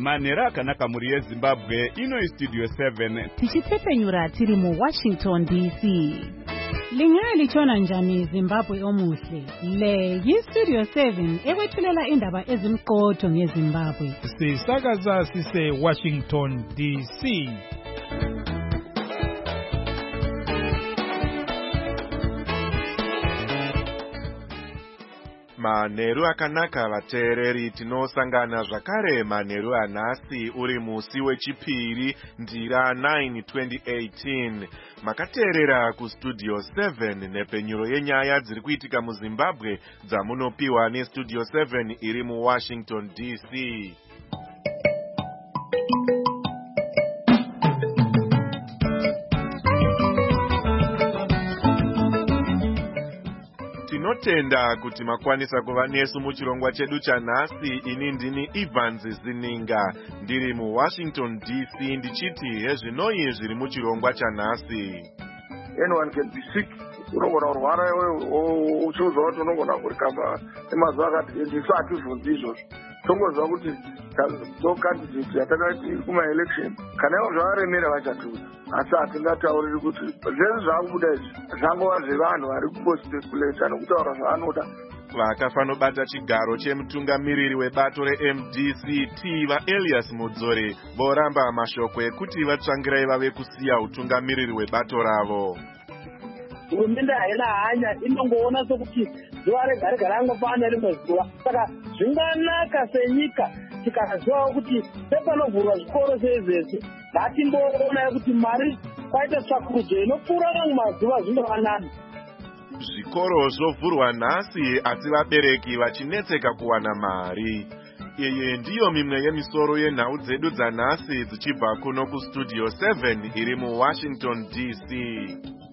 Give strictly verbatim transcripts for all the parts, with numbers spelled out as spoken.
manheru akanaka mhuri yezimbabwe. Ino istudio seven tichitepenyura tiri muwashington D C. Lingaya lichona njani Zimbabwe omuhle? Le yistudio seven ekwethulela indaba ezimqotho ngeZimbabwe. Sisakaza sise Washington D C. Manheru akanaka vateereri, tinosangana zvakare manheru anhasi uri musi wechipiri ndira nine twenty eighteen. Makateerera kustudio seven nepenyuro yenyaya dziri kuitika muZimbabwe dzamunopiwa nestudio seven iri muWashington D C. Tinotenda kuti makwanisa kuva nesu muchirongwa chedu chanhasi. Ini ndini Evans Zininga ndiri muWashington D C ndichiti hezvinoi zviri muchirongwa chanhasi. Anyone can be sick. Unogona kurwara uchiudzwa kuti unogona kurikamba emazuva akati ndisati vhunzi izvozvo. Tongoziva kuti do candidate yatakati kuma-election kana ivo zvavaremera vachatiudza, asi hatingatauriri kuti zvese zvaakubuda izvi zvangova zvevanhu vari kungospekulata nokutaura zvaanoda. Vakafanobata chigaro chemutungamiriri webato re-M D C T vaElias Mudzori voramba mashoko ekuti vatsvangirai vave kusiya utungamiriri webato ravo. Hurumende haina hanya, inongoona sokuti zuva rega rega rangofana rimwe zuva. Saka zvinganaka senyika tikazivawo kuti sepanovhurwa zvikoro seizvesi ngatimboona kuti mari kwaita tsvakurudzo inopfuura mamwe mazuva zvinova nani. Zvikoro zvovhurwa nhasi asi vabereki vachinetseka kuwana mari. Iyi ndiyo mimwe yemisoro yenhau dzedu dzanhasi dzichibva kuno kustudio seven iri muWashington D C.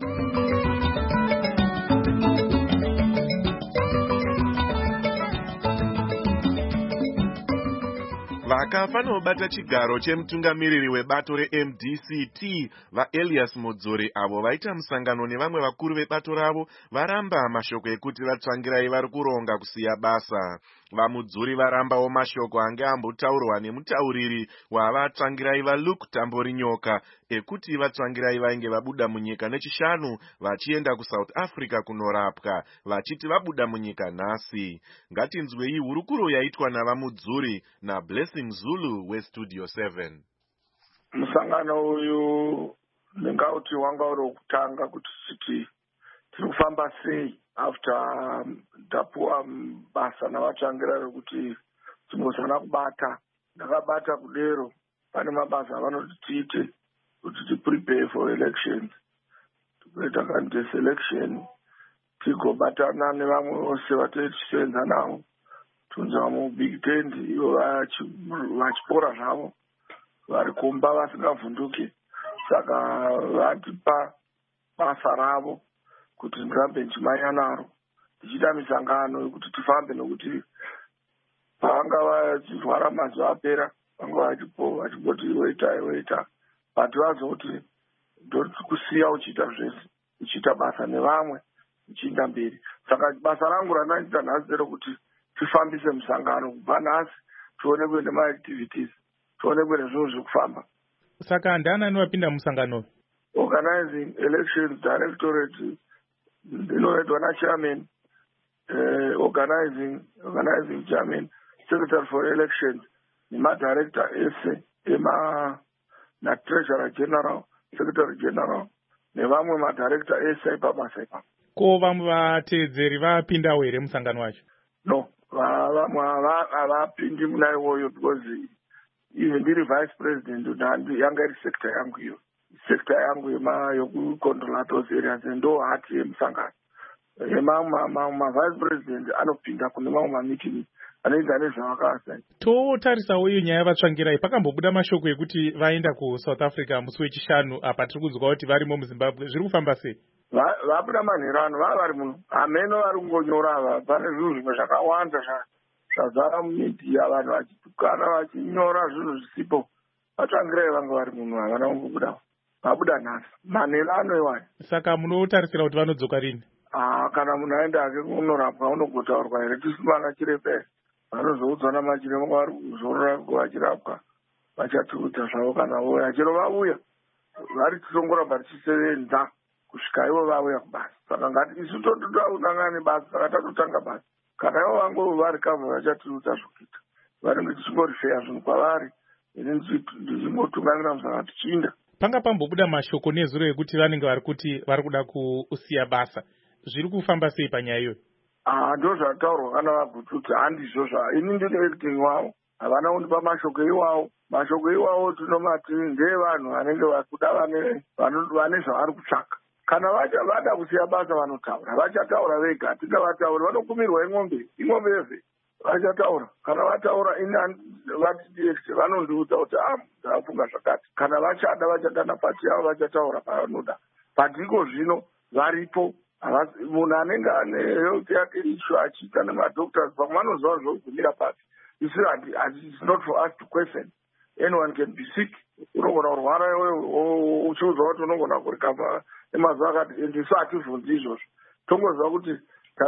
Vakafanobata chigaro chemutungamiriri webato re-M D C T vaElias Mudzori avo vaita musangano nevamwe vakuru vebato ravo varamba mashoko ekuti vatsvangirai vari kuronga kusiya basa. VaMudzori varambawo mashoko ange ambotaurwa nemutauriri wavatsvangirai vaLuke Tamborinyoka ekuti vatsvangirai vainge vabuda munyika nechishanu vachienda kuSouth Africa kunorapwa, vachiti vabuda munyika nhasi. Ngatinzwei hurukuro yaitwa navaMudzori naBlessing Zulu westudio seven. Musangano uyu ndingauti wanga uri wokutanga kuti titi tiri kufamba sei after ndapuwa basa navatsvangira rekuti timbozana kubata. Ndakabata kudero pane mabasa avanoti tiite kuti tiprepare for elections. Tikuita candidate selection tigobatana nevamwe vose vatee tichisenza navo. Tunzwa mubig tent ivo vachipora zvavo vari kumba vasingavhunduki. Saka vatipa basa ravo kuti ndirambe ndichimanya naro tichiita misangano yekuti tifambe, nokuti pavanga vachirwara mazuva apera vanga vachipoti weita weita but vazoti ndori kusiya uchiita zvese uchiita basa nevamwe uchienda mberi. Saka basa rangu randaita nhasi rekuti tifambise musangano kubva nhasi tionekwe nemaactivities, tionekwe nezvinhu zvekufamba. Saka ndana anopinda musangano? Organizing elections directorate inoitwa nachairman, uh, organizing organizing chairman, secretary for elections, nemadirector ese ema natreasurer general, secretary general nevamwe madirector ese aipabasa ipapo. Ko vamwe vateedzeri vapindawo here musangano wacho? No, vamwe havapindi muna iwoyo because even ndiri vice president yanga iri sector yangu iyo. Sector yangu yokucontrola those areas ndo hati yemusangano. Ma-vice president anopinda kune mamwe mameeting anoita nezvavakasa. Totarisawo iyo nyaya yavatsvangirai, pakambobuda mashoko ekuti vaenda kuSouth Africa musi wechishanu apa tiri kuzwa kuti varimo muZimbabwe. Zviri kufamba sei? Vabuda manherano vava vari muno. Hameno vari kungonyora ava. Pane zvinhu zvimwe zvakawanda zvazara mumedia, vanhu vachitukana vachinyora zvinhu zvisipo. Vatsvangirai vanga vari muno, havana kungobuda. Vabuda nhasi. Manherano iwayo. Saka munotarisira kuti vanodzoka rini? Ah, kana munhu aenda hake kunorapwa unongotaurwa here tisina chiremba here. Vanozoudzwa namachiremba vari kuzorora vachirapwa vachatiudza zvavo kana vauya. Chero vauya vari titongoramba tichisevenza kusvika ivo vauya kubasa. Saka ngati isu totoda kutanga nebasa, saka tatotanga basa. Kana ivo vangu vari kamwe vachatiudza zvokuita. Vanenge tichingorifeya zvinhu kwavari, ini ndichimbotungamira musaka tichinda. Panga pambobuda mashoko nezuro ekuti vanenge vari kuti vari kuda kusiya basa. Zviri kufamba sei panyaya iyoyo? Ah, ndo zvataurwa kana vagututsi handizvo zva. Ini ndine acting wavo. Havana kundipa mashoko iwawo. Mashoko iwawo tinomati ndeevanhu vanenge vakuda vane vane zvavari kutsvaka. Kana vacha vada kusiya basa vanotaura. Vachataura vega. Hatingavatauri. Vanokumirwa ing'ombe. Ing'ombe yeve. Vachataura. Kana vataura ini vatidiexe vanondiudza kuti ah, ndafunga zvakati. Kana vachada vachadana pati yavo vachataura pavanoda. Patiko zvino varipo. Munhu anenge ane health yake issue achiita nemadoctors pamwe vanoziva zvokugumira pasi. You see, it's not for us to question. Anyone can be sick. Unogona kurwara uchiudzwa kuti unogona kurikava emazuva akati ndisu hativhunzi izvozvo. Tongoziva kuti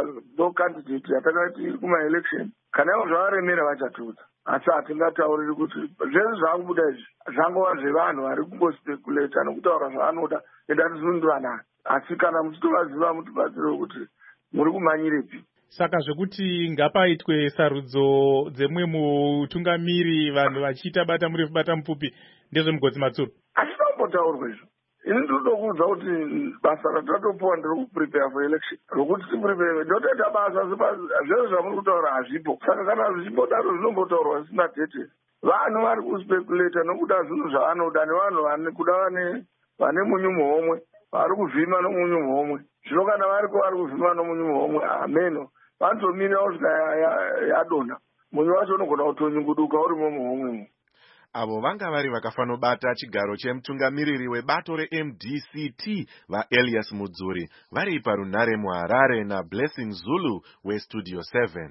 do candidate yatakaiti iri kumaelection kana ivo zvavaremera vachatiudza. Asi hatingatauriri kuti zvese zvakubuda izvi zvangova zvevanhu vari kungospekulata nekutaura zvavanoda ende hatizondivanani. Asi kana muchitovaziva mutibatsire kuti muri kumanyirepi. Saka zvekuti ngapaitwe sarudzo dzemwe mutungamiri vanhu vachiita bata murefu bata mupfupi ndezvemugodzi Matsuru. Hazvinombotaurwa izvo. Ini ndinokuudza kuti basa ratatopuwa ndiri kuprepare for election. Rokuti tiprepare ndotoita basa zvese zvamuri kutaura hazvipo. Saka kana zvichimbodaro zvinombotaurwa zvisina dhete. Vanhu vari kuspekulata nokuda zvinhu zvavanoda nevanhu vane kuda vane vane munyu muhomwe. Vari kuvhima nomunyu muhomwe. Zvino kana variko vari kuvhima nomunyu muhomwe, ameno. Vanotomira kusvika yadonha. Munyu wacho unogona kutonyunguduka urimo muhomwe. Avo vanga vari vakafanobata chigaro chemutungamiriri webato reM D C T vaElias Mudzuri vari parunhare muHarare naBlessing Zulu weStudio seven.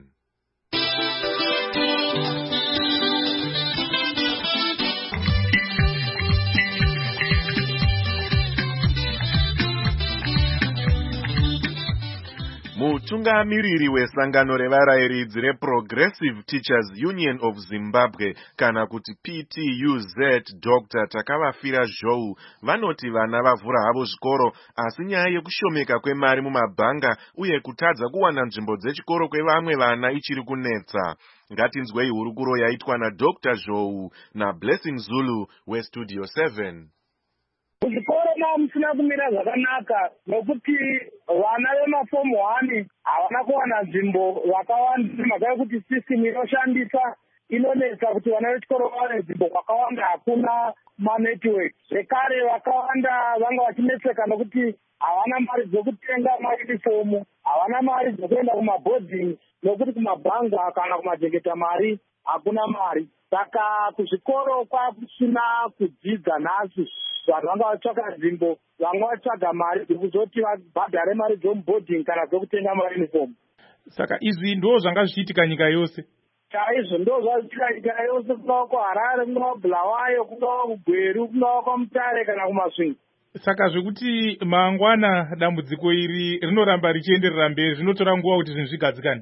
Mutungamiriri wesangano revarayiridzi reProgressive Teachers Union of Zimbabwe kana kuti P T U Z Doctor Takavafira Zhou vanoti vana vavhura havo zvikoro asi nyaya yekushomeka kwemari mumabhanga uye kutadza kuwana nzvimbo dzechikoro kwevamwe vana ichiri kunetsa. Ngatinzwei hurukuro yaitwa naDoctor Zhou naBlessing Zulu weStudio seven. Kuzvikoro musina kumira zvakanaka nokuti vana vemafomu one havana kuwana nzvimbo vakawanda mhaka yekuti system inoshandisa inonetsa kuti vana vechikoro vawane nzvimbo kwakawanda hakuna manetwork. Zvekare vakawanda vanga vachinetseka nokuti havana mari dzokutenga mayunifomu, havana mari dzokuenda kumaboarding nokuti kumabhanga kana kumajengeta mari hakuna mari. Saka kuzvikoro kwakusina kudzidza nhasi. Vanhu vanga vatsvaka nzvimbo, vamwe vatsvaga mari dzekuzoti vabhadhare mari dzomuboarding kana dzokutenga mayunifomu. Saka izvi ndo zvanga zvichiitika nyika yose. Chaizvo ndo zvachiitika nyika yose, kungava kuHarare, kungava kuBulawayo, kungava kuGweru, kungava kwaMutare kana kuMasvingo. Saka zvekuti mangwana dambudziko iri rinoramba richienderera mberi zvinotora nguva kuti zvinhu zvigadzikane.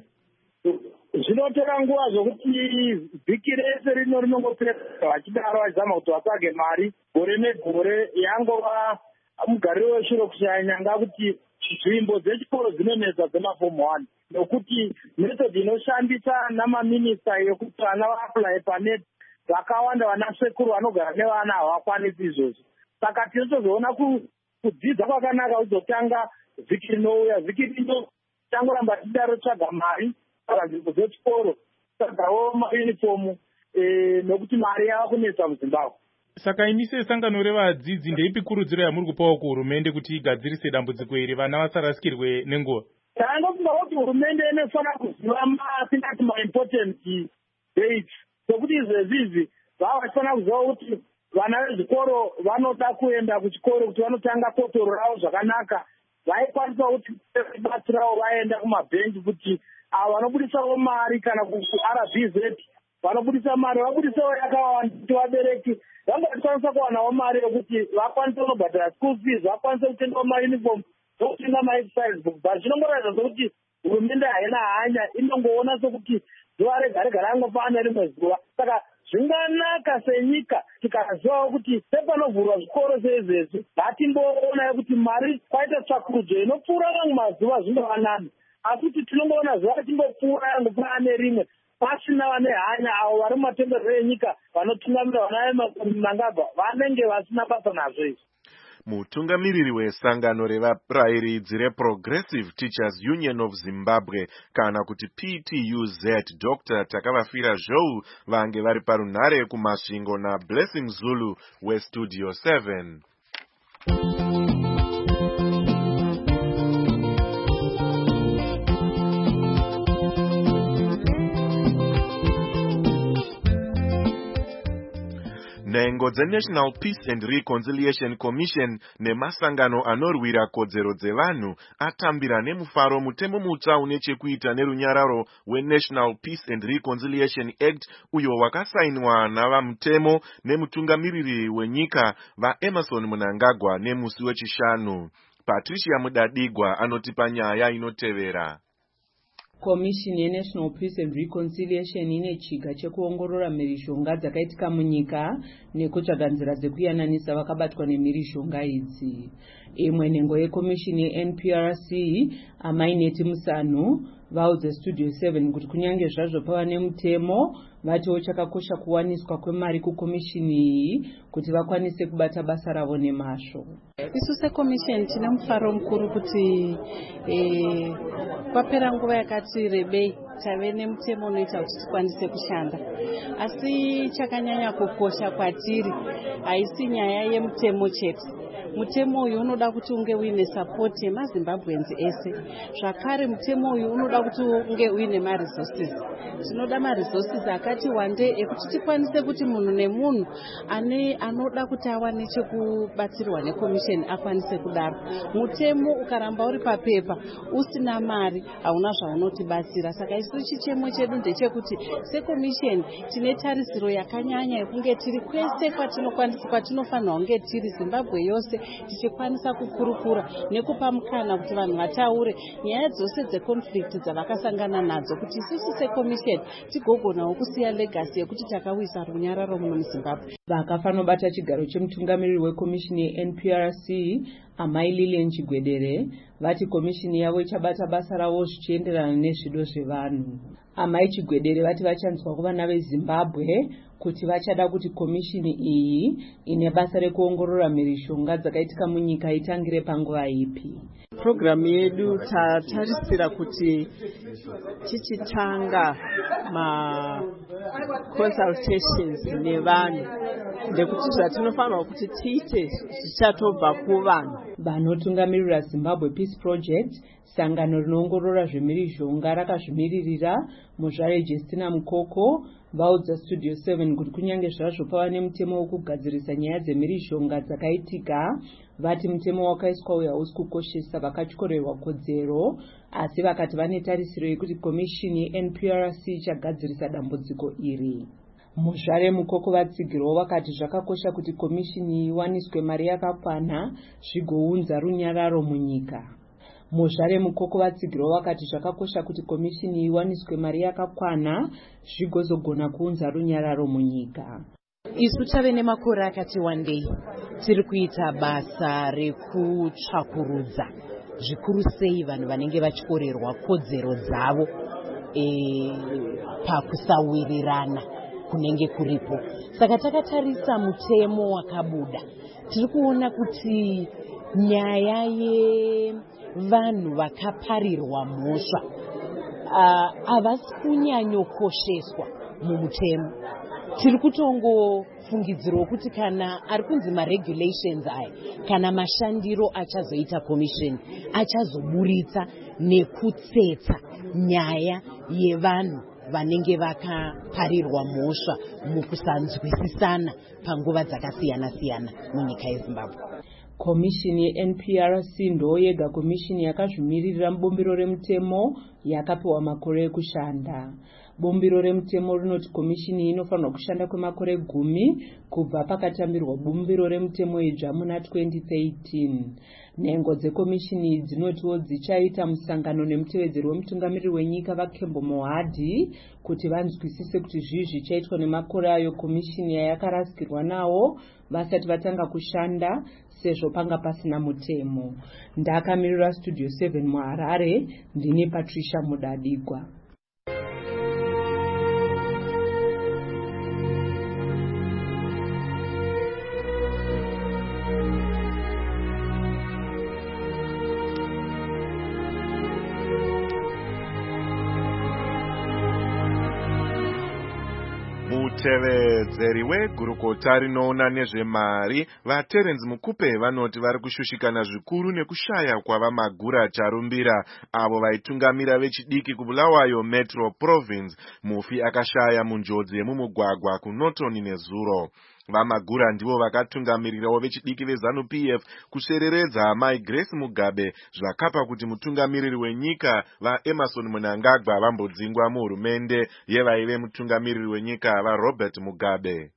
Zvinotora nguva zvokuti vhiki rese rino rinongopera vachidaro vachizama kuti vatsvage mari gore negore. Yangova mugariro weshure kushaya nyanga kuti nzvimbo dzechikoro dzinonetsa dzemafomu one nokuti method inoshandisa namaminista yokuti vana vaapply panet vakawanda vana sekuru vanogara nevana havakwanisi izvozvo. Saka tinotozoona kudzidza kwakanaka kuzotanga vhiki rinouya. Vhiki rino tangoramba tidaro tsvaga mari nzvimbo dzechikoro tsvagawo mayunifomu nokuti mari yava kunetsa muZimbabwe. Saka imi sesangano revadzidzi ndeipi kurudziro yamuri kupawo kuhurumende kuti igadzirise dambudziko iri vana vasarasikirwe nenguva? Tangofunga kuti hurumende inofanira kuziva matingati maimportant dates sokuti izvezvizi vava vachifanira kuziva kuti vana vezvikoro vanoda kuenda kuchikoro kuti vanotanga kotoro ravo zvakanaka, vaikwanisa kuti batsirawo vaenda kumabhengi kuti avo vanobudisawo mari kana kuR V Z vanobudisa mari vabudisawo yakawanda kuti vabereki vanga vachikwanisa kuwanawo mari yokuti vakwanise kunobhadhara school fees, vakwanise kutengawo mayunifomu nokutenga maexercise book. But zvinongoratidza sokuti hurumende haina hanya, inongoona sokuti zuva rega rega rangofana rimwe zuva. Saka zvinganaka senyika tikazivawo kuti sepanovhurwa zvikoro seizvezvi ngatimboona kuti mari kwaita tsvakurudzo inopfuura mamwe mazuva zvinovanani, asi kuti tinongoona zuva timbopfuura yangu paane rimwe pasina vane hanya avo vari mumatenderero enyika vanotungamira vana Mnangagwa vanenge vasina basa nazvo izvi. Mutungamiriri wesangano revarayiridzi reProgressive Teachers Union of Zimbabwe kana kuti P T U Z Doctor Takavafira Zhou vange vari parunhare kumasvingo naBlessing Zulu weStudio seven. Nhengo dzeNational Peace and Reconciliation Commission nemasangano anorwira kodzero dzevanhu atambira nemufaro mutemo mutsva une chekuita nerunyararo weNational Peace and Reconciliation Act uyo wakasainwa navamutemo nemutungamiriri wenyika vaEmerson Mnangagwa nemusi wechishanu. Patricia Mudadigwa anotipa nyaya inotevera. Komishini yeNational Peace and Reconciliation ine chiga chekuongorora mhirizhonga dzakaitika munyika nekutsvaga nzira dzekuyananisa vakabatwa nemhirizhonga idzi. Imwe nhengo yekomishini yeN P R C Amaineti Musanu vaudza Studio seven kuti kunyange zvazvo pava nemutemo vatiwo chakakosha kuwaniswa kwemari kukomishini iyi kuti vakwanise kubata basa ravo nemazvo. Isu sekomishini tine mufaro mukuru kuti eh, kwapera nguva yakati rebei tave nemutemo unoita kuti tikwanise kushanda, asi chakanyanya kukosha kwatiri haisi nyaya yemutemo chete. Mutemo uyu unoda kuti unge uine support yemaZimbabwenzi ese. Zvakare mutemo uyu unoda kuti unge uine maresources. Tinoda maresources akati wande ekuti tikwanise kuti munhu nemunhu ane anoda kuti awane chekubatsirwa nekomisheni akwanise kudaro. Mutemo ukaramba uri papepa usina mari hauna zvaunotibatsira. Saka isu chichemo chedu ndechekuti sekomisheni tine tarisiro yakanyanya yekunge tiri kwese kwatinokwanisa kwatinofanira kunge tiri Zimbabwe yose tichikwanisa kukurukura nekupa mukana kuti vanhu vataure nyaya dzose dzeconflict dzavakasangana nadzo kuti isusu sekomisheni tigogonawo kusiya legacy yekuti takawisa runyararo muno muZimbabwe. Vakafanobata chigaro chemutungamiriri wekomishini yeN P R C Amai Lilian Chigwedere vati komishini yavo ichabata basa ravo zvichienderana nezvido zvevanhu. Amai Chigwedere vati vachanzwa kuvana veZimbabwe kuti vachada kuti komishini iyi ine basa rekuongorora mhirizhonga dzakaitika munyika itangire panguva ipi. Programu yedu tatarisira kuti tichitanga ma consultations nevanhu ndekuti zvatinofanira kuti tiite zvichatobva kuvanhu. Vanotungamirira Zimbabwe Peace Project, sangano rinoongorora zvemhirizhonga rakazvimiririra muzvare Justina Mukoko vaudza Studio seven kuti kunyange zvazvo pava nemutemo wokugadzirisa nyaya dzemhirizhonga dzakaitika, vati mutemo wakaiswa uyu hausi kukoshesa vakatyorerwa kodzero, asi vakati vane tarisiro yekuti komishini yeN P R C ichagadzirisa dambudziko iri. Muzvare Mukoko vatsigirwa vakati zvakakosha kuti komishini iwaniswe mari yakakwana zvigounza runyararo munyika. Muzvare Mukoko vatsigirwa vakati zvakakosha kuti komishini iwaniswe mari yakakwana zvigozogona kuunza runyararo munyika. Isu tave nemakore akati wandei tiri kuita basa rekutsvakurudza zvikuru sei vanhu vanenge vachikorerwa kodzero dzavo e, pakusawirirana kunenge kuripo. Saka takatarisa mutemo wakabuda tiri kuona kuti nyaya yevanhu vakaparirwa mhosva havasi kunyanyokosheswa mumutemo. Tiri kutongofungidzirwa kuti kana ari kunzi maregulations aya kana mashandiro achazoita komisheni achazoburitsa nekutsetsa nyaya yevanhu vanenge vakaparirwa mhosva mukusanzwisisana panguva dzakasiyana siyana munyika yeZimbabwe. Komishini yeN P R C ndo yega komishini yakazvimiririra mubumbiro remutemo yakapiwa makore ekushanda. Bumbiro remutemo rinoti komishini iyi inofanirwa kushanda kwemakore gumi kubva pakatambirwa bumbiro remutemo idzva muna twenty thirteen. Nhengo dzekomishini dzinotiwo dzichaita musangano nemutevedzeri wemutungamiriri wenyika vaKembo Mohadi kuti vanzwisise kuti zvii zvichaitwa nemakore ayo komishini yayakarasikirwa nawo vasati vatanga kushanda sezvo panga pasina mutemo. Ndakamirira Studio seven muHarare, ndini Patricia Mudadigwa. Mutevedzeri wegurukota rinoona nezvemari vaTerence Mukupe vanoti vari kushushikana zvikuru nekushaya kwavamagura charumbira avo vaitungamira vechidiki kuBulawayo Metro Province mufi akashaya munjodzi yemumugwagwa kuNorton neZuro. Vamagura ndivo vakatungamirirawo vechidiki veZANU P F kusereredza Mai Grace Mugabe zvakapa kuti mutungamiriri wenyika vaEmerson Mnangagwa vambodzingwa muhurumende yevaive mutungamiriri wenyika vaRobert Mugabe.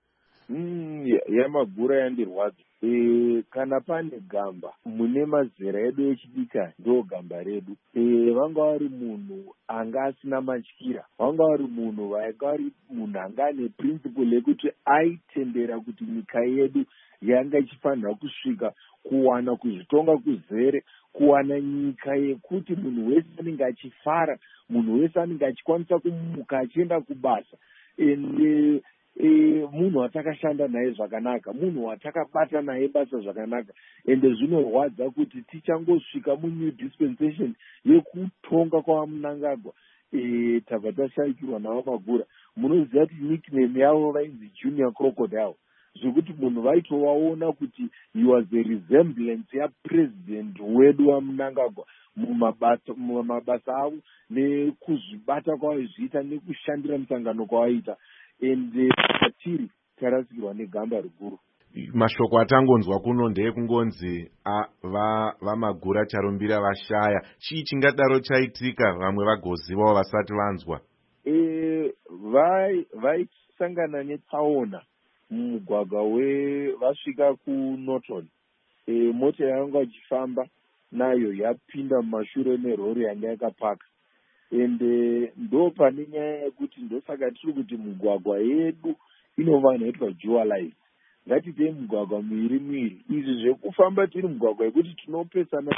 Mm, yamagura yandirwadza. E, kana pane gamba mune mazera edu echidika ndo gamba redu. E, vanga vari munhu anga asina matyira, vanga vari munhu vaika vari munhu anga ane principle lekuti aitendera kuti nyika yedu yanga ichifanira kusvika kuwana kuzvitonga kuzere, kuwana nyika yekuti munhu wese anenge achifara, munhu wese anenge achikwanisa kumuka achienda kubasa. Ende E, munhu watakashanda naye zvakanaka, munhu watakabata naye basa zvakanaka, ende zvinorwadza kuti tichangosvika munew dispensation yekutonga kwaMnangagwa e, tabva tashayikirwa navamagura. Munoziva kuti nickname yavo vainzi Junior Crocodile, zvekuti munhu vaitovaona kuti he was a resemblance yapresident wedu waMnangagwa mumabasa mumabasa avo nekuzvibata kwavaizviita nekushandira musangano kwavaita. Ende atiri tarasikirwa negamba riguru. Mashoko atangonzwa kuno ndeekungonzi vamagura charumbira vashaya. Chii chingadaro chaitika vamwe vagozivawo vasati vanzwa? E, vaisangana netsaona mumugwagwa wevasvika kuNorton. E, mota yanga ichifamba nayo yapinda mumashure merori yanga yakapaka. Ende ndo pane nyaya yekuti ndosaka tiri kuti mugwagwa yedu inova inoitwa dualized. Ngatite mugwagwa miviri miviri. Izvi zvekufamba tiri mugwagwa yekuti tinopesana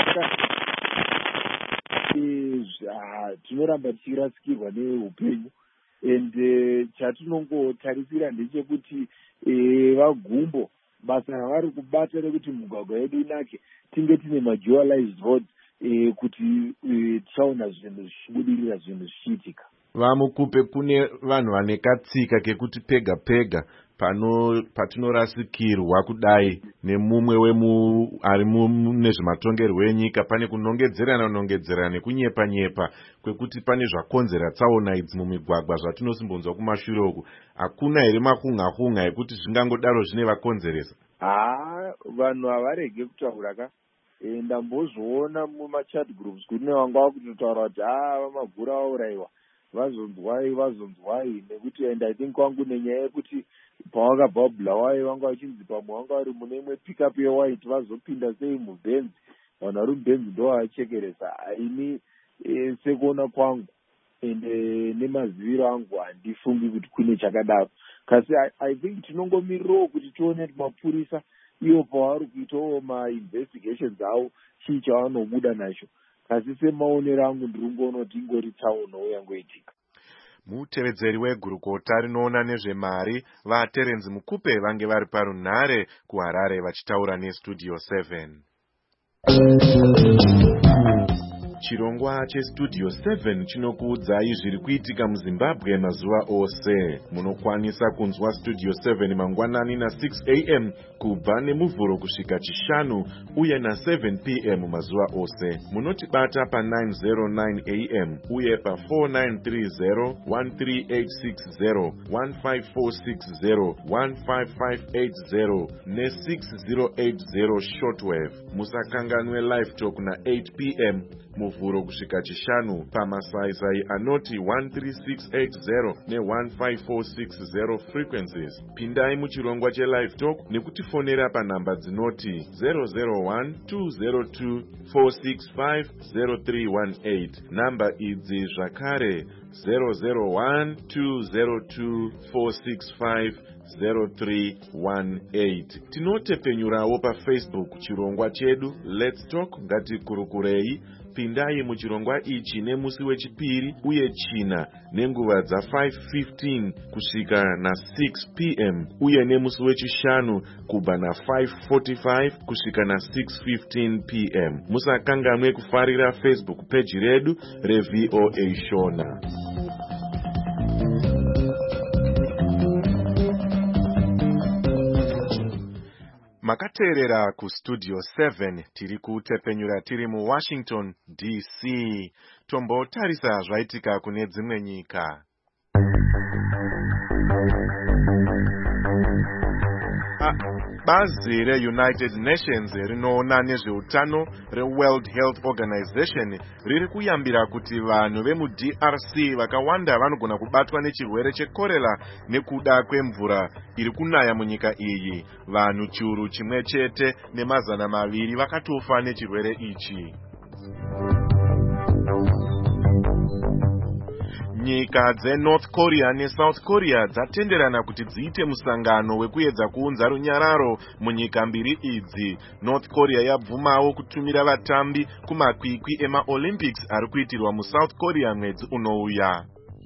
e, tinoramba tichirasikirwa neupenyu. Ende chatinongotarisira ndechekuti e, vagumbo basa ravari kubata rekuti mugwagwa yedu inake tinge tine madualized roads. E, kuti e, tichaona zvinhu zvichibudirira zvinhu zvichiitika. VaMukupe kune vanhu vane katsika kekuti pega pega pano patinorasikirwa kudai nemumwe wemu ari nezvematongerwo enyika pane kunongedzerana kunongedzerana nekunyepa nyepa kwekuti pane zvakonzera tsaona idzi mumigwagwa zvatinosimbonzwa kumashure uku. Hakuna here mahunga hunga ekuti zvingangodaro zvine vakonzeresa? Haa, vanhu havarege kutaura ka. E, ndambozviona mumachat groups kuti nevanga vakutotaura kuti haa vamagura vauraiwa vazonzwai vazonzwai nekuti and I think kwangu nenyaya yekuti pavakabva kuBulawayo vanga vachinzi pamwe vanga vari mune imwe pickup yewhite vazopinda sei mubhenzi, vanhu vari mubhenzi ndo vachekeresa. Ini e, sekuona kwangu ende nemaziviro angu handifungi kuti kune chakadaro. Kasi I, I think tinongomirirawo kuti tione kuti mapurisa iyo pavari kuitawo ma-investigations avo chii chavanobuda nacho. Kasi semaonero angu ndiringoona kuti ingori tsaono yangoitika. Mutevedzeri wegurukota rinoona nezvemari vaTerence Mukupe vange vari parunhare kuHarare vachitaura neStudio seven. Chirongwa cheStudio seven chinokuudzai zviri kuitika muZimbabwe mazuva ose. Munokwanisa kunzwa Studio seven mangwanani na six a m kubva nemuvhuro kusvika chishanu uye na seven p m mazuva ose. Munotibata pa nine oh nine a m uye pa four nine three zero, one three eight six zero, one five four six zero, one five five eight zero ne six zero eight zero shortwave. Musakanganwe live talk na eight p m muvhuro kusvika chishanu pamasaisai anoti one three six eight zero ne one five four six zero frequencies. Pindai muchirongwa chelive talk nekutifonera panhamba dzinoti zero zero one two zero two four six five zero three one eight. Namba idzi zvakare zero zero one two zero two four six five zero three one eight. Tinotepenyurawo pafacebook chirongwa chedu Let's Talk Ngatikurukurei. Pindai muchirongwa ichi nemusi wechipiri uye china nenguva dza five fifteen kusvika na six p m uye nemusi wechishanu kubva na five forty-five kusvika na six fifteen p m. Musakanganwe kufarira Facebook page redu reV O A Shona. Makateerera ku studio seven tiri kutepenyura tiri mu Washington D C. Tombotarisa zvaitika kune dzimwe nyika. Ah, bazi reUnited Nations rinoona nezveutano reWorld Health Organization riri kuyambira kuti vanhu vemuD R C vakawanda vanogona kubatwa nechirwere chekorera nekuda kwemvura iri kunaya munyika iyi. Vanhu chiuru chimwe chete nemazana maviri vakatofa nechirwere ichi. Nyika dzeNorth Korea neSouth Korea dzatenderana kuti dziite musangano wekuedza kuunza runyararo munyika mbiri idzi. North Korea yabvumawo kutumira vatambi kumakwikwi emaOlympics ari kuitirwa muSouth Korea mwedzi unouya.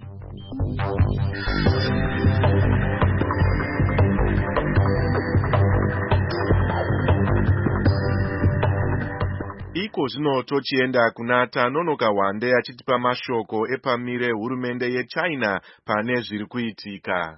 Iko zvino tochienda kuna Tanonoka Wande achitipa mashoko epamire hurumende yeChina pane zviri kuitika.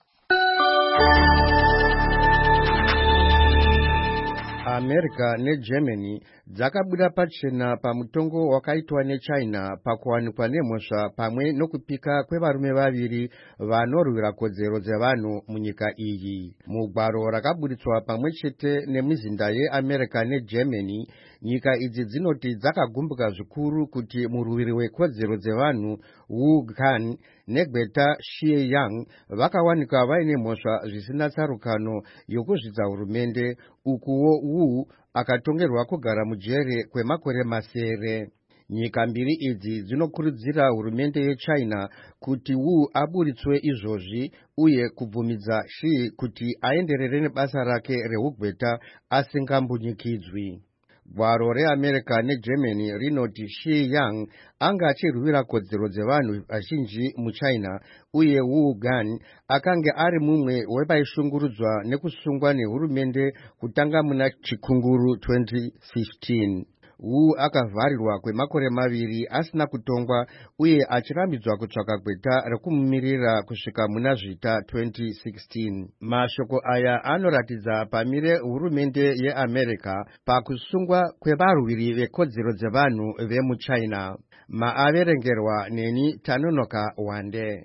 America neGermany dzakabuda pachena pamutongo wakaitwa neChina pakuwanikwa nemhosva pamwe nokupika kwevarume vaviri vanorwira kodzero dzevanhu munyika iyi. Mugwaro rakaburitswa pamwe chete nemizinda yeAmerica neGermany, nyika idzi dzinoti dzakagumbuka zvikuru kuti murwiri wekodzero dzevanhu Wu Gan neGweta Xie-yang vakawanikwa vaine mhosva zvisina tsarukano yokuzvidza hurumende, ukuwo Wu akatongerwa kugara mujere kwemakore masere. Nyika mbiri idzi dzinokurudzira hurumende yeChina kuti Wu aburitswe izvozvi uye kubvumidza Xi kuti aenderere nebasa rake reugweta asingambunyikidzwi. Gwaro reAmerica neGermany rinoti Xie-yang anga achirwira kodzero dzevanhu vazhinji muChina uye Wu Gan akange ari mumwe wevaishungurudzwa nekusungwa nehurumende kutanga muna chikunguru twenty fifteen. Wu akavharirwa kwemakore maviri asina kutongwa uye achirambidzwa kutsvaka gweta rekumumirira kusvika muna zvita twenty sixteen. Mashoko aya anoratidza pamire hurumende yeAmerica pakusungwa kwevarwiri vekodzero dzevanhu vemuChina. Maaverengerwa neni Tanonoka Wande.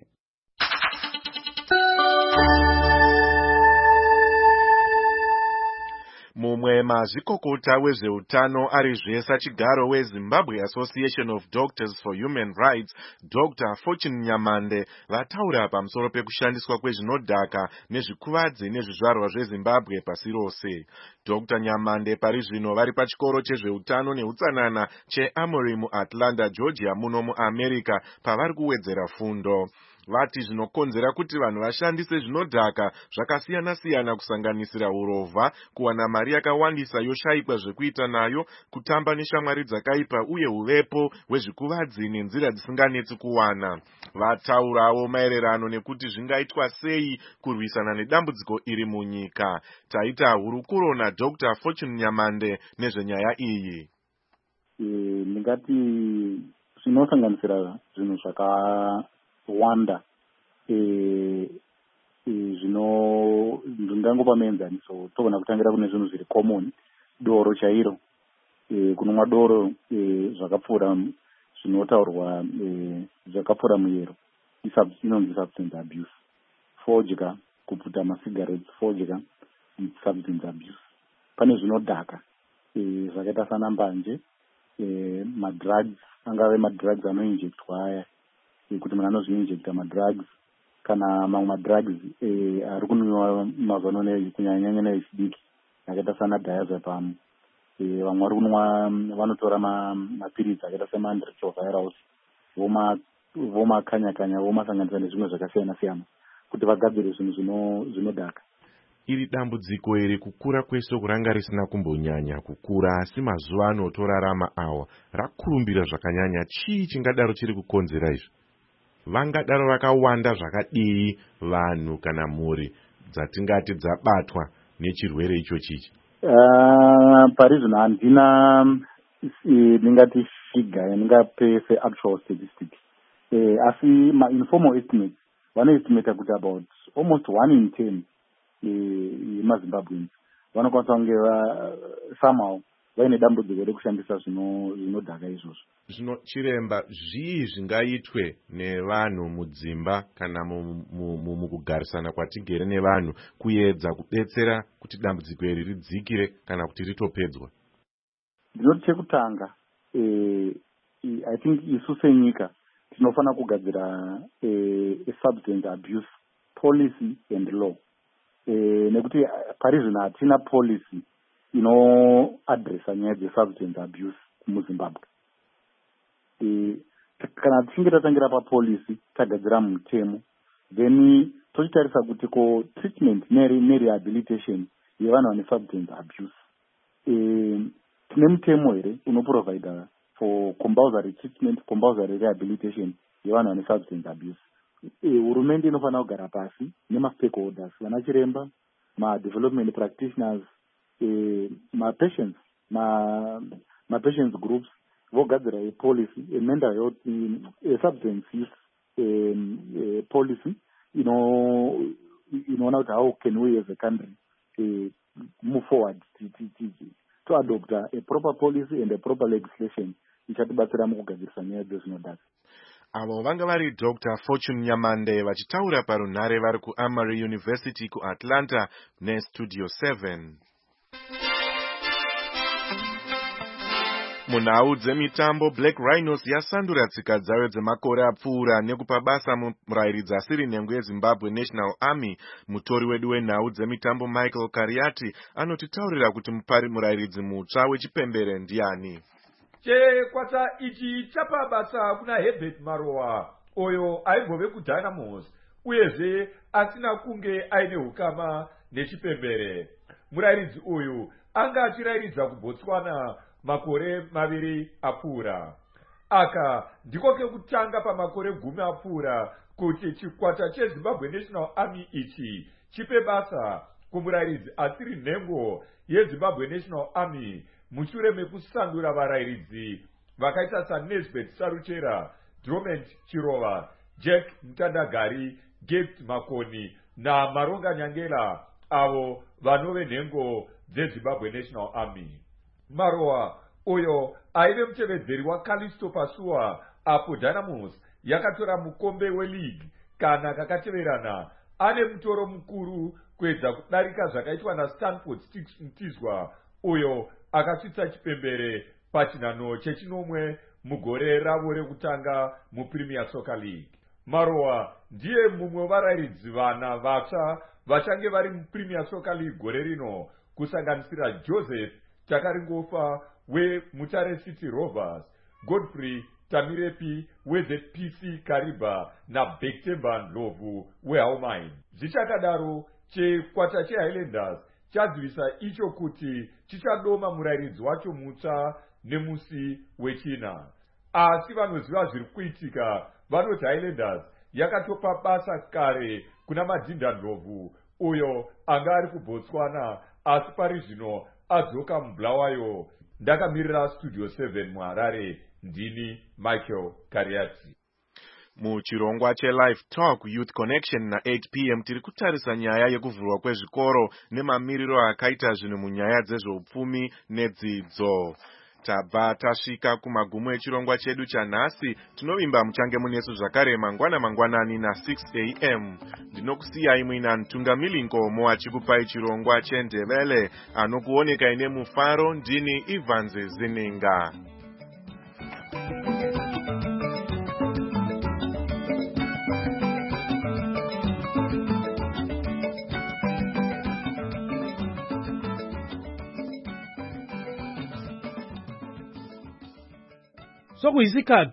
Mumwe mazvikokota wezveutano arizve sachigaro weZimbabwe Association of Doctors for Human Rights, Doctor Fortune Nyamande, vataura pamusoro pekushandiswa kwezvinodhaka nezvikuvadzi nezvizvarwa zveZimbabwe pasi rose. Doctor Nyamande pari zvino vari pachikoro chezveutano neutsanana cheAmory muAtlanta, Georgia muno muAmerica pavari kuwedzera fundo. Vati zvinokonzera kuti vanhu vashandise zvinodhaka zvakasiyana siyana kusanganisira urovha, kuwana mari yakawandisa yoshayikwa zvekuita nayo, kutamba neshamwari dzakaipa uye uvepo hwezvikuvadzi nenzira dzisinganetsi kuwana. Vataurawo maererano nekuti zvingaitwa sei kurwisana nedambudziko iri munyika. Taita hurukuro naDr Fortune Nyamande nezvenyaya iyi. Ndingati zvinosanganisira zvinhu zvaka wanda e zvino ndingangopa muenzaniso togona kutangira kune zvinhu zviri common, doro chairo, e kunonwa doro e zvakapfuura zvinotaurwa e zvakapfuura muyero inonzi substance abuse. Fodya, kuputa masigarettes, fodya substance abuse. Pane zvinodhaka e zvakaita sana mbanje, eh, madrugs angave madrugs anoinjectwa aya kuti munhu anozviinjecta madrugs kana mamwe madrugs eh, ari kunwiwa mazuva ano kunyanyanya nevechidiki akaita sana diazepam. Eh, vamwe vari kunwa vanotora mapiritsi akaita semanretrovirals voma vomakanya-kanya vomasanganisa nezvimwe zvakasiyana-siyana kuti vagadzire zvinhu zvinodhaka. Iri dambudziko iri kukura kwesoko ranga risina kumbonyanya kukura, asi mazuva ano otorarama awa rakurumbira zvakanyanya. Chii chingadaro chiri kukonzera izvi? Vangadaro vakawanda zvakadii vanhu kana mhuri dzatingati dzabatwa nechirwere icho chichi? Uh, pari zvino handina ndingati figure ndingape se-actual statistics. Uh, asi ma-informal estimates vanoestimata kuti about almost one in ten mazimbabweans vanokwanisa kunge somehow vaine dambudziko rekushandisa zvinodhaka izvozvo. Zvino chiremba, zvii zvingaitwe nevanhu mudzimba kana mukugarisana kwatigere nevanhu kuedza kudetsera kuti dambudziko iri ridzikire kana kuti ritopedzwa? Ndinoti chekutanga, eh, I think isu senyika tinofanira kugadzira eh, a substance abuse policy and law. Eh, nekuti pari zvino hatina policy inoadresa nyaya dze-substance abuse muZimbabwe. E, kana tichinge tatangira papolicy tagadzira mutemo, then tochitarisa kuti ko treatment nerehabilitation yevanhu vane substance abuse, e, tine mutemo here unoprovida for compulsory treatment, compulsory rehabilitation yevanhu vane substance abuse. Hurumende inofanira kugara pasi nema-stakeholders, vana chiremba, ma-development practitioners, eh, ma-patients, ma-patients groups, vogadzira a policy, a mental health, a substance use um, a policy, you know, you know, how can we as a country uh, move forward to, to, to, to adopt a, a proper policy and a proper legislation ichatibatsira mukugadzirisa nyaya dzezvinodhaka. Avo vanga vari Doctor Fortune Nyamande vachitaura parunhare vari kuAmory University kuAtlanta neStudio seven. Munhau dzemitambo, Black Rhinos yasandura tsika dzayo dzemakore apfuura nekupa basa murairidzi asiri nhengo yeZimbabwe National Army. Mutori wedu wenhau dzemitambo Michael Kariati anotitaurira kuti mupari murairidzi mutsva wechipembere ndiani. Chekwata ichi chapa basa kuna Herbert Marowa, oyo aibove kuDynamos, uyezve asina kunge aine hukama nechipembere. Murairidzi uyu anga achirairidza kuBotswana makore maviri apfuura. Aka ndiko kekutanga pamakore gumi apfuura kuti chikwata cheZimbabwe National Army ichi chipe basa kumurairidzi asiri nhengo yeZimbabwe National Army mushure mekusandura varairidzi vakaita saNesbeth Saruchera, Drummond Chirova, Jack Mtandagari, Gift Makoni na Maronga Nyangela, avo vanove nhengo dzeZimbabwe National Army. Marowa uyo aive mutevedzeri waKalisto Pasua apo Dynamos yakatora mukombe weleague kana kakateverana, ane mutoro mukuru kuedza kudarika zvakaitwa naStanford Sticks Mtizwa uyo akasvitsa chipembere pachinhano chechinomwe mugore ravo rekutanga muPremier Soccer League. Marowa ndiye mumwe wevarairidzi vana vatsva vachange vari muPremier Soccer League gore rino, kusanganisira Joseph Takaringofa weMutare City Rovers, Godfrey Tamirepi weZ P C Kariba na Bektemba Ndlovu weHaumine. Zvichakadaro, chekwata cheHighlanders chazivisa icho kuti chichadoma murairidzi wacho mutsva nemusi wechina. Asi vanoziva zviri kuitika vanoti Highlanders yakatopa basa kare kuna Madhinda Ndlovu uyo anga ari kuBotswana, asi pari zvino adzoka muBulawayo. Ndakamirira Studio seven muHarare, ndini Michael Kariati. Muchirongwa cheLive Talk Youth Connection na eight p m tiri kutarisa nyaya yekuvhurwa kwezvikoro nemamiriro akaita zvinhu munyaya dzezveupfumi nedzidzo. Tabva tasvika kumagumo echirongwa chedu chanhasi. Tinovimba muchange munesu zvakare mangwana mangwanani na six a m Ndinokusiyai muina Mtungamiri Ngomo achikupai chirongwa cheNdebele. Anokuoneka ine mufaro ndini Ivanze Zininga. so kuyisikhadi